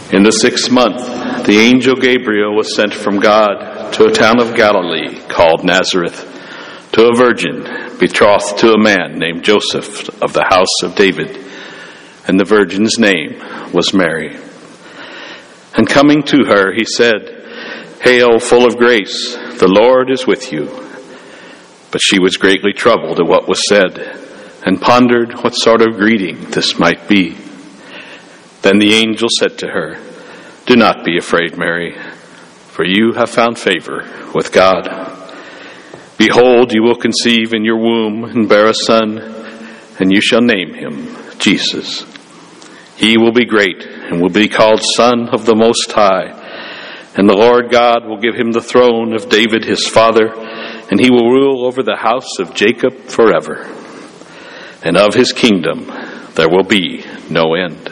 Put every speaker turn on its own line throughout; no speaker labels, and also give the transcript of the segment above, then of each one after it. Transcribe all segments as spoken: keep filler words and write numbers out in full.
In the sixth month, the angel Gabriel was sent from God to a town of Galilee called Nazareth, to a virgin betrothed to a man named Joseph of the house of David, and the virgin's name was Mary. And coming to her, he said, "Hail, full of grace, the Lord is with you." But she was greatly troubled at what was said, and pondered what sort of greeting this might be. Then the angel said to her, "Do not be afraid, Mary, for you have found favor with God. Behold, you will conceive in your womb and bear a son, and you shall name him Jesus. He will be great and will be called Son of the Most High, and the Lord God will give him the throne of David his father, and he will rule over the house of Jacob forever. And of his kingdom there will be no end."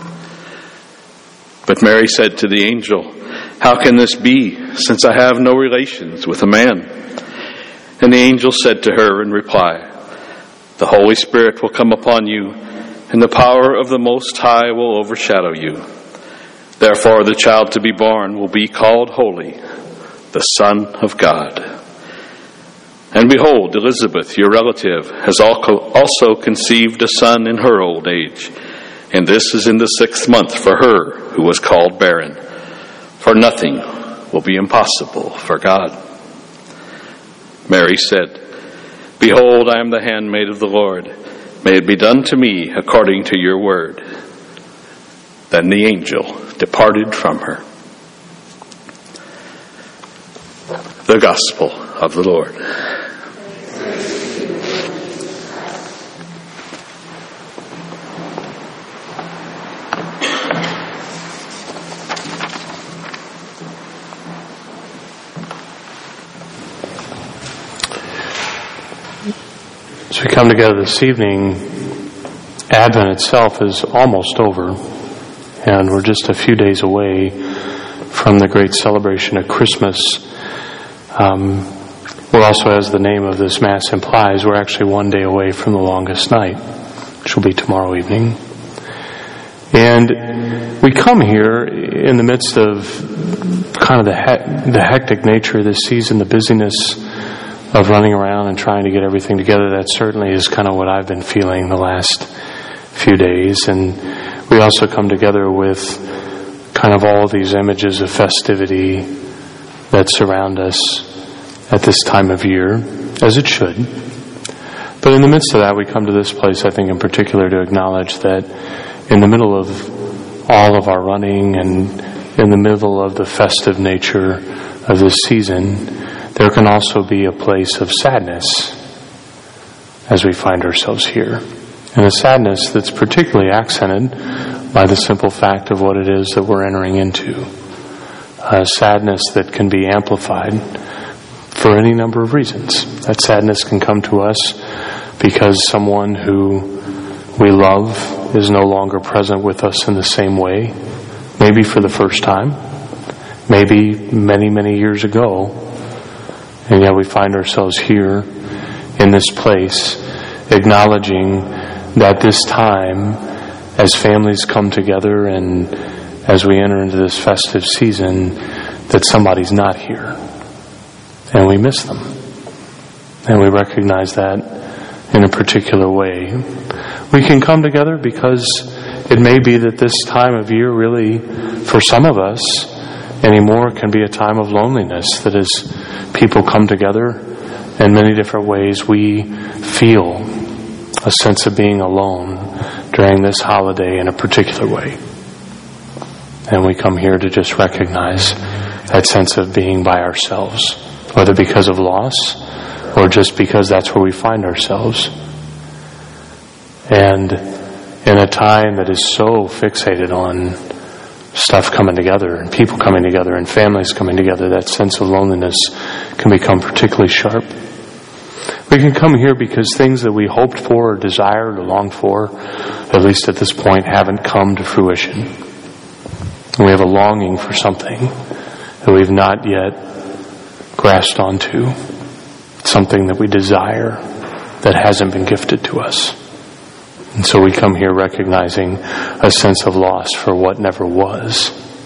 But Mary said to the angel, "How can this be, since I have no relations with a man?" And the angel said to her in reply, "The Holy Spirit will come upon you, and the power of the Most High will overshadow you. Therefore the child to be born will be called Holy, the Son of God. And behold, Elizabeth, your relative, has also conceived a son in her old age. And this is in the sixth month for her who was called barren. For nothing will be impossible for God." Mary said, "Behold, I am the handmaid of the Lord. May it be done to me according to your word." Then the angel departed from her. The Gospel of the Lord.
As we come together this evening, Advent itself is almost over, and we're just a few days away from the great celebration of Christmas. Um, we're also, as the name of this Mass implies, we're actually one day away from the longest night, which will be tomorrow evening. And we come here in the midst of kind of the, he- the hectic nature of this season, the busyness of running around and trying to get everything together. That certainly is kind of what I've been feeling the last few days. And we also come together with kind of all these images of festivity that surround us at this time of year, as it should. But in the midst of that, we come to this place, I think in particular, to acknowledge that in the middle of all of our running and in the middle of the festive nature of this season, there can also be a place of sadness as we find ourselves here. And a sadness that's particularly accented by the simple fact of what it is that we're entering into. A sadness that can be amplified for any number of reasons. That sadness can come to us because someone who we love is no longer present with us in the same way. Maybe for the first time. Maybe many, many years ago. And yet we find ourselves here in this place, acknowledging that this time, as families come together and as we enter into this festive season, that somebody's not here. And we miss them. And we recognize that in a particular way. We can come together because it may be that this time of year really, for some of us, anymore can be a time of loneliness, that as people come together in many different ways, we feel a sense of being alone during this holiday in a particular way. And we come here to just recognize that sense of being by ourselves, whether because of loss or just because that's where we find ourselves. And in a time that is so fixated on stuff coming together and people coming together and families coming together, that sense of loneliness can become particularly sharp. We can come here because things that we hoped for or desired or longed for, at least at this point, haven't come to fruition. And we have a longing for something that we've not yet grasped onto, something that we desire that hasn't been gifted to us. And so we come here recognizing a sense of loss for what never was.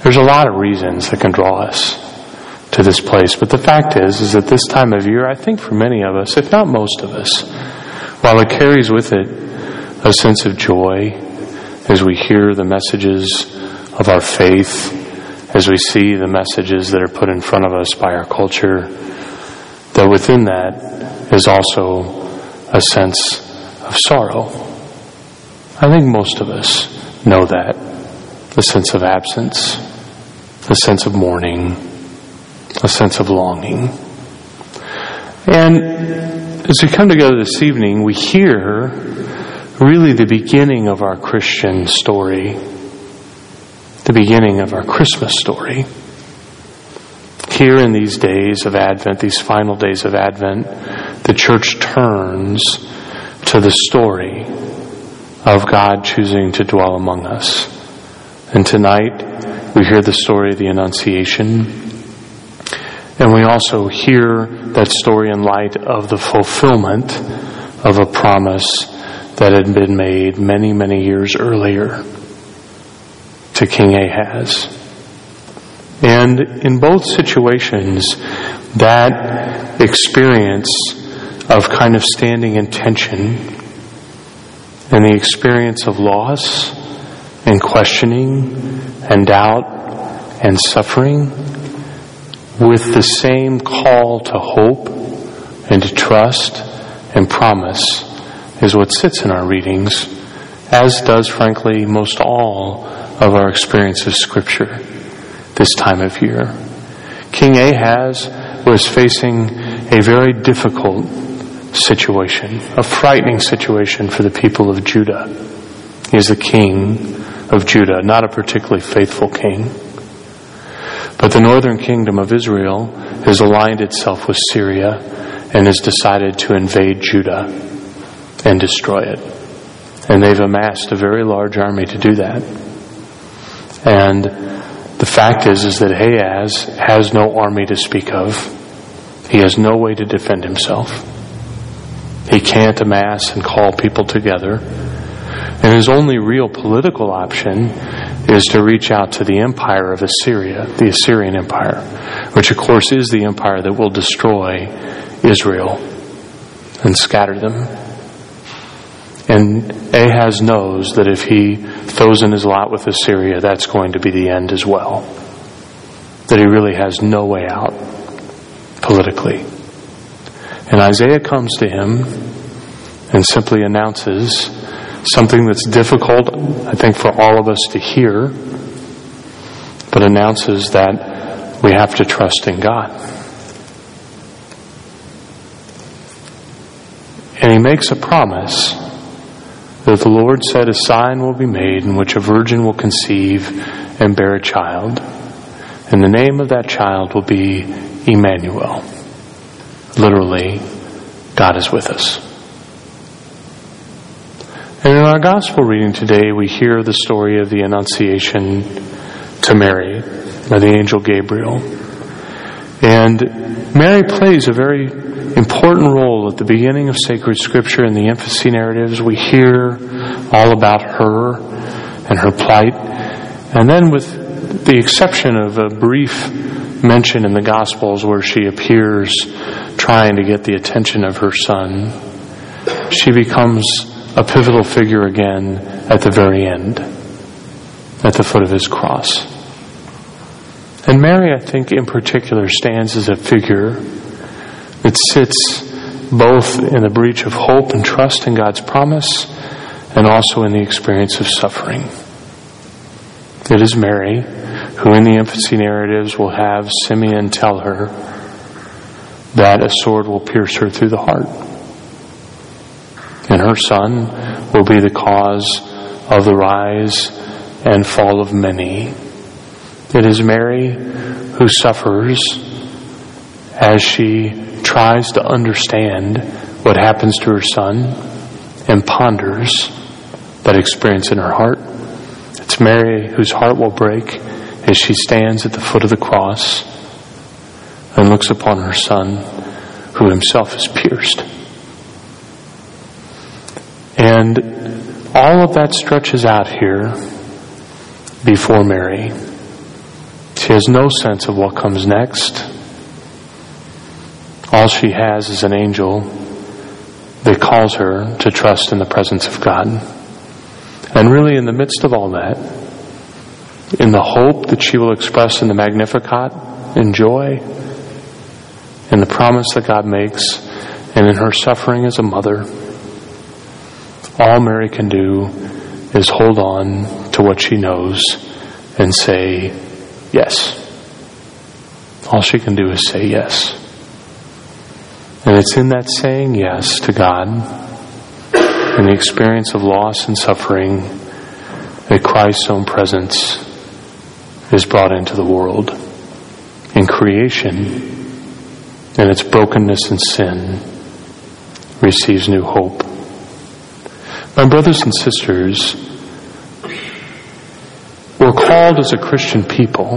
There's a lot of reasons that can draw us to this place, but the fact is, is that this time of year, I think for many of us, if not most of us, while it carries with it a sense of joy as we hear the messages of our faith, as we see the messages that are put in front of us by our culture, that within that is also a sense of sorrow. I think most of us know that. The sense of absence, the sense of mourning, a sense of longing. And as we come together this evening, we hear really the beginning of our Christian story, the beginning of our Christmas story. Here in these days of Advent, these final days of Advent, the church turns to the story of God choosing to dwell among us. And tonight, we hear the story of the Annunciation. And we also hear that story in light of the fulfillment of a promise that had been made many, many years earlier to King Ahaz. And in both situations, that experience of kind of standing in tension and the experience of loss and questioning and doubt and suffering with the same call to hope and to trust and promise is what sits in our readings, as does, frankly, most all of our experience of Scripture this time of year. King Ahaz was facing a very difficult situation, a frightening situation for the people of Judah. He is the king of Judah, not a particularly faithful king. But the northern kingdom of Israel has aligned itself with Syria and has decided to invade Judah and destroy it. And they've amassed a very large army to do that. And the fact is, is that Ahaz has no army to speak of. He has no way to defend himself. He can't amass and call people together. And his only real political option is to reach out to the empire of Assyria, the Assyrian Empire, which of course is the empire that will destroy Israel and scatter them. And Ahaz knows that if he throws in his lot with Assyria, that's going to be the end as well. That he really has no way out politically. And Isaiah comes to him and simply announces something that's difficult, I think, for all of us to hear, but announces that we have to trust in God. And he makes a promise that the Lord said a sign will be made in which a virgin will conceive and bear a child. And the name of that child will be Emmanuel. Literally, God is with us. And in our gospel reading today, we hear the story of the Annunciation to Mary by the angel Gabriel. And Mary plays a very important role at the beginning of sacred Scripture. In the infancy narratives, we hear all about her and her plight. And then, with the exception of a brief mention in the Gospels where she appears trying to get the attention of her son, she becomes a pivotal figure again at the very end, at the foot of his cross. And Mary, I think, in particular, stands as a figure that sits both in the breach of hope and trust in God's promise and also in the experience of suffering. It is Mary who in the infancy narratives will have Simeon tell her that a sword will pierce her through the heart. And her son will be the cause of the rise and fall of many. It is Mary who suffers as she tries to understand what happens to her son and ponders that experience in her heart. It's Mary whose heart will break as she stands at the foot of the cross and looks upon her son who himself is pierced. And all of that stretches out here before Mary. She has no sense of what comes next. All she has is an angel that calls her to trust in the presence of God. And really, in the midst of all that, in the hope that she will express in the Magnificat, in joy, in the promise that God makes, and in her suffering as a mother, all Mary can do is hold on to what she knows and say yes. All she can do is say yes. And it's in that saying yes to God, in the experience of loss and suffering, that Christ's own presence is brought into the world. In creation, in its brokenness and sin, receives new hope. My brothers and sisters, we're called as a Christian people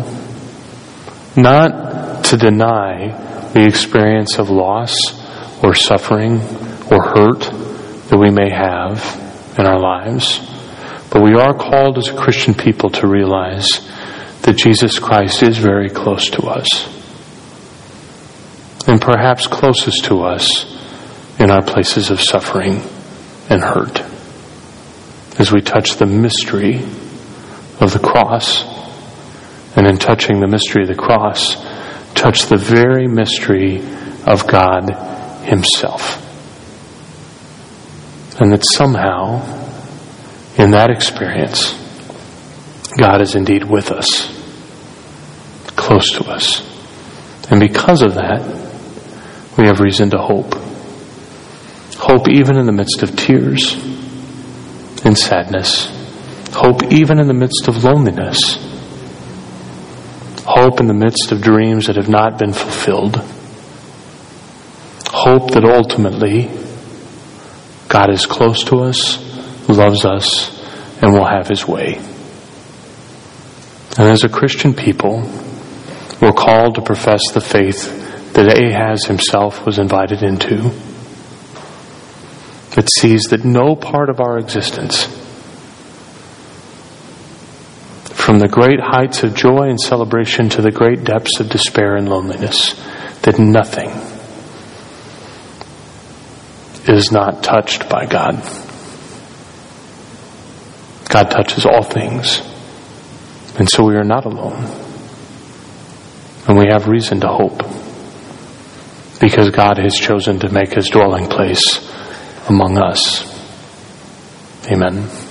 not to deny the experience of loss or suffering or hurt that we may have in our lives, but we are called as a Christian people to realize that Jesus Christ is very close to us, and perhaps closest to us in our places of suffering and hurt, as we touch the mystery of the cross. And in touching the mystery of the cross, touch the very mystery of God Himself. And that somehow, in that experience, God is indeed with us, close to us. And because of that, we have reason to hope. Hope even in the midst of tears and sadness. Hope even in the midst of loneliness. Hope in the midst of dreams that have not been fulfilled. Hope that ultimately God is close to us, loves us, and will have His way. And as a Christian people, we're called to profess the faith that Ahaz himself was invited into, that sees that no part of our existence, from the great heights of joy and celebration to the great depths of despair and loneliness, that nothing is not touched by God. God touches all things. And so we are not alone. And we have reason to hope, because God has chosen to make His dwelling place among us. Amen.